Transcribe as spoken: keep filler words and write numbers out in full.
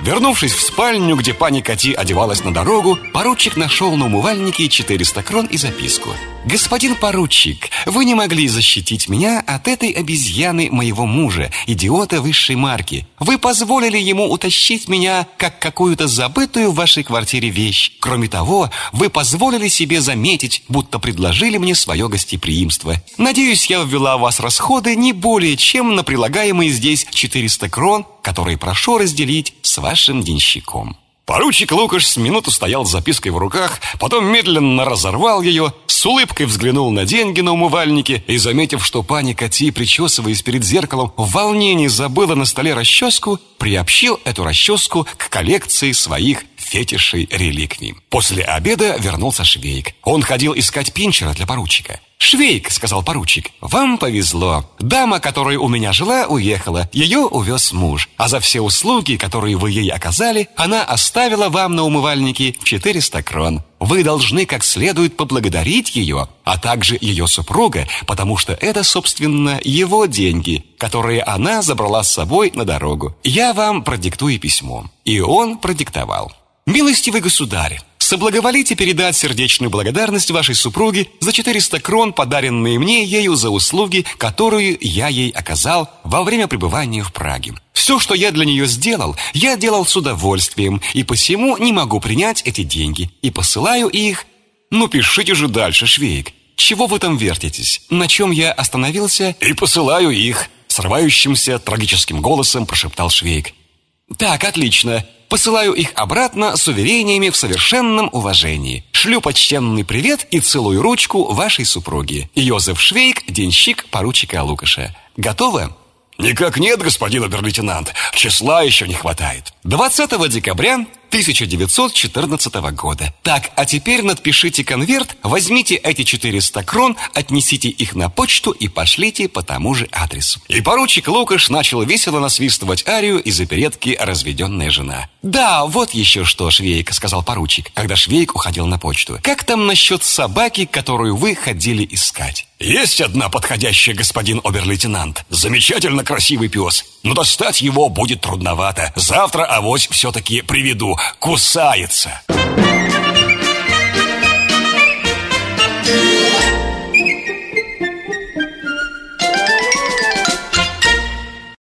Вернувшись в спальню, где пани Кати одевалась на дорогу, поручик нашел на умывальнике четыреста крон и записку. «Господин поручик, вы не могли защитить меня от этой обезьяны моего мужа, идиота высшей марки. Вы позволили ему утащить меня, как какую-то забытую в вашей квартире вещь. Кроме того, вы позволили себе заметить, будто предложили мне свое гостеприимство. Надеюсь, я ввела в вас расходы не более чем на прилагаемые здесь четыреста крон, которые прошу разделить с вашим денщиком». Поручик Лукаш с минуту стоял с запиской в руках, потом медленно разорвал ее, с улыбкой взглянул на деньги на умывальнике и, заметив, что пани Кати, причесываясь перед зеркалом, в волнении забыла на столе расческу, приобщил эту расческу к коллекции своих фетишей-реликвий. После обеда вернулся Швейк. Он ходил искать пинчера для поручика. «Швейк», — сказал поручик, — «вам повезло. Дама, которая у меня жила, уехала. Ее увез муж. А за все услуги, которые вы ей оказали, она оставила вам на умывальнике четыреста крон. Вы должны как следует поблагодарить ее, а также ее супруга, потому что это, собственно, его деньги, которые она забрала с собой на дорогу. Я вам продиктую письмо». И он продиктовал. «Милостивый государь, соблаговолите передать сердечную благодарность вашей супруге за четыреста крон, подаренные мне ею за услуги, которые я ей оказал во время пребывания в Праге. Все, что я для нее сделал, я делал с удовольствием, и посему не могу принять эти деньги, и посылаю их...» «Ну, пишите же дальше, Швейк. Чего вы там вертитесь? На чем я остановился?» «И посылаю их», — срывающимся трагическим голосом прошептал Швейк. «Так, отлично. Посылаю их обратно с уверениями в совершенном уважении. Шлю почтенный привет и целую ручку вашей супруги. Йозеф Швейк, денщик поручика Лукаша. Готово?» «Никак нет, господин обер-лейтенант. Числа еще не хватает». двадцатого декабря тысяча девятьсот четырнадцатого года. Так, а теперь надпишите конверт, возьмите эти четыреста крон, отнесите их на почту и пошлите по тому же адресу. И поручик Лукаш начал весело насвистывать арию из оперетки «Разведенная жена». «Да, вот еще что, Швейк», — сказал поручик, когда Швейк уходил на почту. «Как там насчет собаки, которую вы ходили искать?» «Есть одна подходящая, господин обер-лейтенант. Замечательно красивый пес. Но достать его будет трудновато. Завтра авось все-таки приведу. Кусается».